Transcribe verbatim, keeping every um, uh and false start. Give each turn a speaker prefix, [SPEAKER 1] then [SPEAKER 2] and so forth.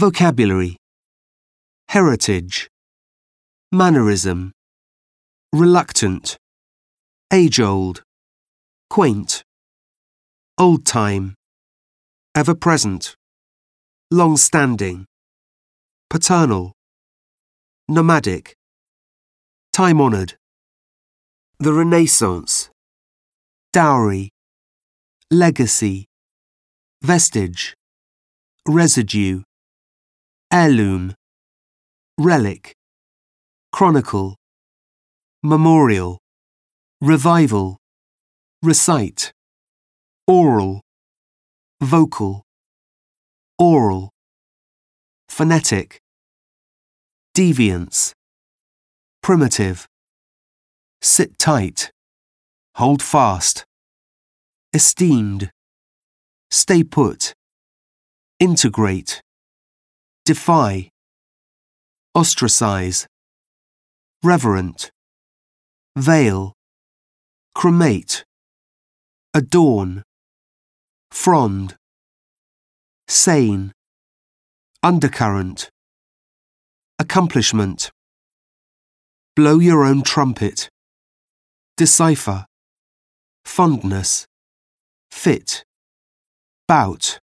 [SPEAKER 1] Vocabulary: heritage, mannerism, reluctant, age-old, quaint, old-time, ever-present, long-standing, paternal, nomadic, time-honoured, the Renaissance, dowry, legacy, vestige, residue, heirloom, relic, chronicle, memorial, revival, recite, oral, vocal, oral, phonetic, deviance, primitive, sit tight, hold fast, esteemed, stay put, integrate, defy, ostracize, reverent, veil, cremate, adorn, frond, sane, undercurrent, accomplishment, blow your own trumpet, decipher, fondness, fit, bout,